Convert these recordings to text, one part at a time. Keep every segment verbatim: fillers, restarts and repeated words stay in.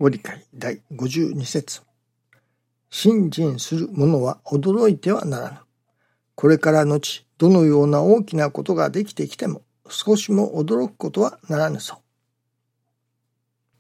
ご理解だいごじゅうに節。信心する者は驚いてはならぬ。これから後、どのような大きなことができてきても、少しも驚くことはならぬそう。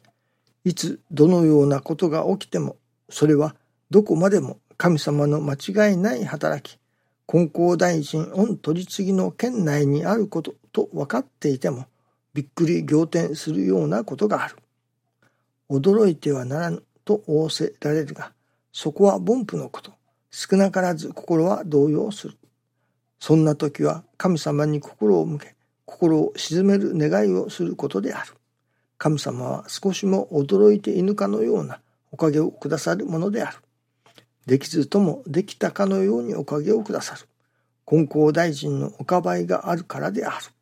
いつどのようなことが起きても、それはどこまでも神様の間違いない働き、金光大臣御取次の圏内にあることと分かっていても、びっくり仰天するようなことがある。驚いてはならぬと仰せられるが、そこは凡夫のこと。少なからず心は動揺する。そんな時は神様に心を向け、心を鎮める願いをすることである。神様は少しも驚いていぬかのようなおかげをくださるものである。できずともできたかのようにおかげをくださる。金光大臣のおかばいがあるからである。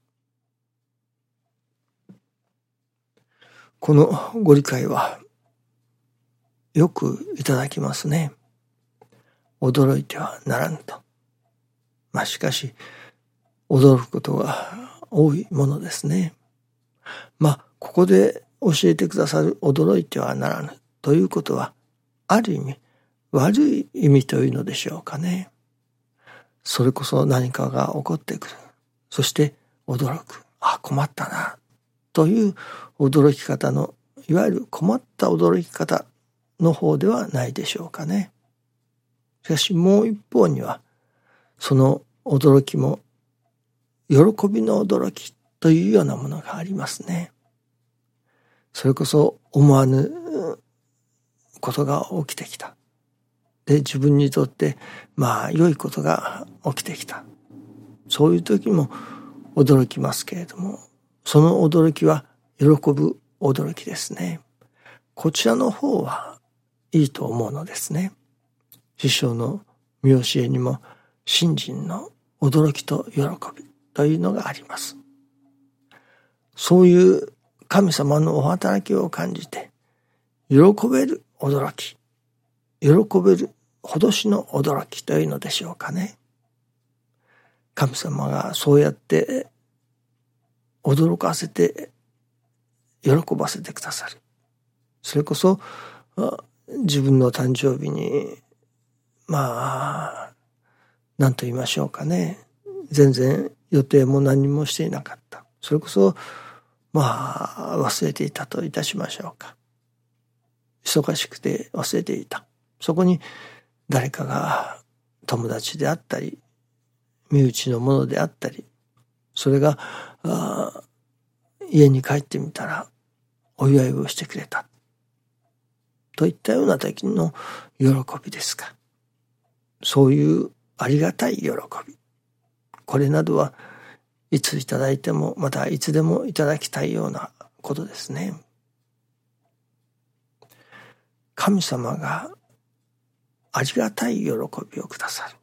このご理解はよくいただきますね。驚いてはならぬと。まあしかし驚くことが多いものですね。まあここで教えてくださる驚いてはならぬということは、ある意味悪い意味というのでしょうかね。それこそ何かが起こってくる。そして驚く。あ、困ったな。という驚き方の、いわゆる困った驚き方の方ではないでしょうかね。しかしもう一方には、その驚きも喜びの驚きというようなものがありますね。それこそ思わぬことが起きてきた。で、自分にとってまあ良いことが起きてきた。そういう時も驚きますけれども、その驚きは喜ぶ驚きですね。こちらの方はいいと思うのですね。師匠の見教えにも信心の驚きと喜びというのがあります。そういう神様のお働きを感じて喜べる驚き、喜べるほどしの驚きというのでしょうかね。神様がそうやって驚かせて喜ばせてくださる。それこそ自分の誕生日にまあ何と言いましょうかね、全然予定も何もしていなかった。それこそまあ忘れていたといたしましょうか。忙しくて忘れていた。そこに誰かが友達であったり身内のものであったり、それが家に帰ってみたらお祝いをしてくれたといったような時の喜びですか。そういうありがたい喜び、これなどはいついただいてもまたいつでもいただきたいようなことですね。神様がありがたい喜びをくださる。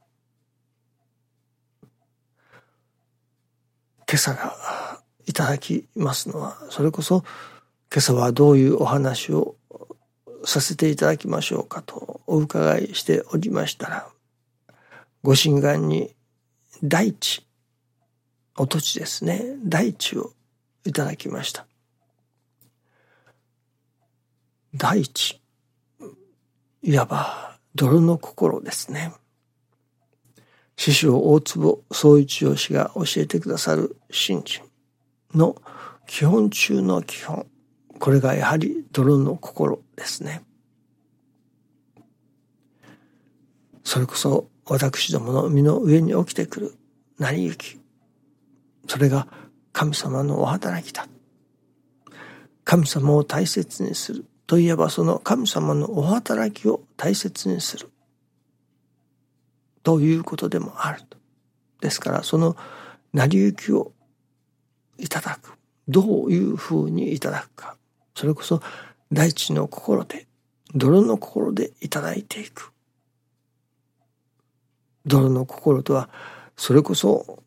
今朝がいただきますのは、それこそ今朝はどういうお話をさせていただきましょうかとお伺いしておりましたら、ご神願に大地、お土地ですね、大地をいただきました。大地、いわば泥の心ですね。師匠大坪宗一郎氏が教えてくださる信心の基本中の基本、これがやはり泥の心ですね。それこそ私どもの身の上に起きてくる成り行き、それが神様のお働きだ。神様を大切にするといえば、その神様のお働きを大切にするということでもあると。ですからその成り行きをいただく、どういうふうにいただくか、それこそ大地の心で、泥の心でいただいていく。泥の心とは、それこそ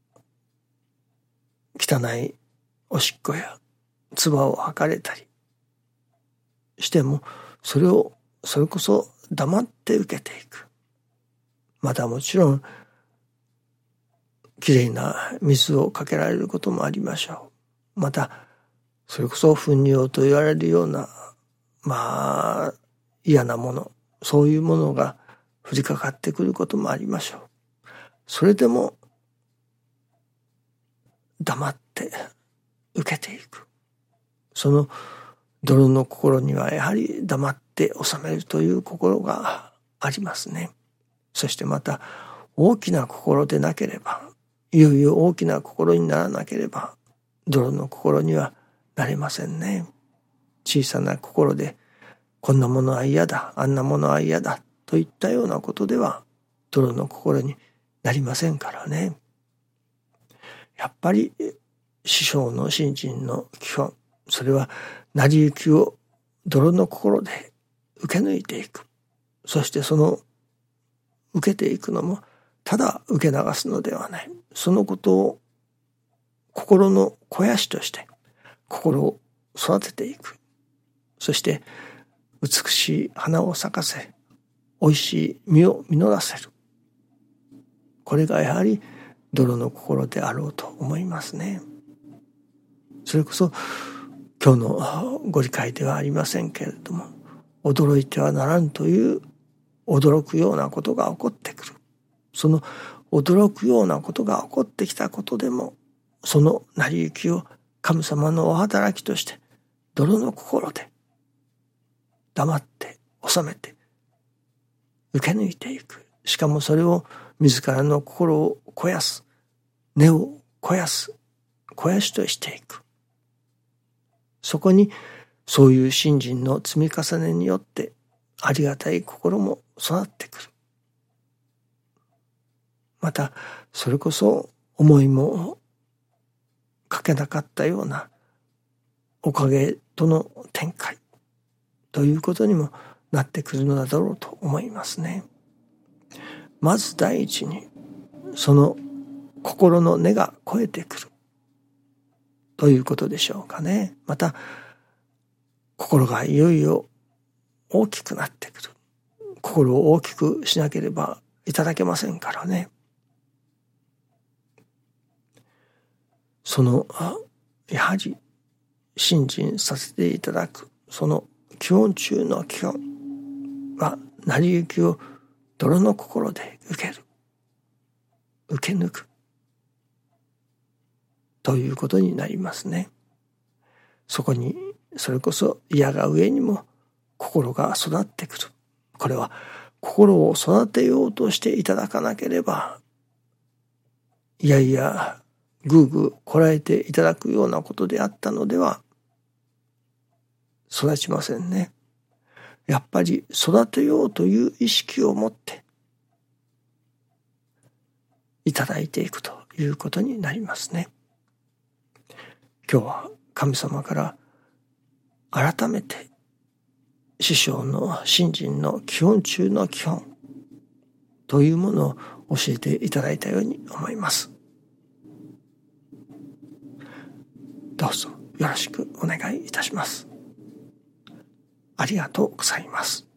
汚いおしっこや唾を吐かれたりしても、それをそれこそ黙って受けていく。またもちろんきれいな水をかけられることもありましょう。またそれこそ糞尿と言われるようなまあ嫌なもの、そういうものが降りかかってくることもありましょう。それでも黙って受けていく。その泥の心にはやはり黙って収めるという心がありますね。そしてまた大きな心でなければ、いよいよ大きな心にならなければ泥の心にはなれませんね。小さな心でこんなものは嫌だ、あんなものは嫌だといったようなことでは泥の心になりませんからね。やっぱり師匠の信心の基本、それは成り行きを泥の心で受け抜いていく。そしてその受けていくのもただ受け流すのではない。そのことを心の肥やしとして心を育てていく。そして美しい花を咲かせ、美味しい実を実らせる。これがやはり泥の心であろうと思いますね。それこそ今日のご理解ではありませんけれども、驚いてはならんという驚くようなことが起こってくる。その驚くようなことが起こってきたことでも、その成り行きを神様のお働きとして泥の心で黙って収めて受け抜いていく。しかもそれを自らの心を肥やす、根を肥やす、肥やしとしていく。そこにそういう信心の積み重ねによってありがたい心も育ってくる。またそれこそ思いもかけなかったようなおかげとの展開ということにもなってくるのだろうと思いますね。まず第一にその心の根が肥えてくるということでしょうかね。また心がいよいよ大きくなってくる。心を大きくしなければいただけませんからね。そのやはり信心させていただくその基本中の基本は成り行きを泥の心で受ける、受け抜くということになりますね。そこにそれこそ嫌が上にも心が育ってくる。これは心を育てようとしていただかなければ、いやいやぐうぐうこらえていただくようなことであったのでは育ちませんね。やっぱり育てようという意識を持っていただいていくということになりますね。今日は神様から改めて師匠の信心の基本中の基本というものを教えていただいたように思います。どうぞよろしくお願いいたします。ありがとうございます。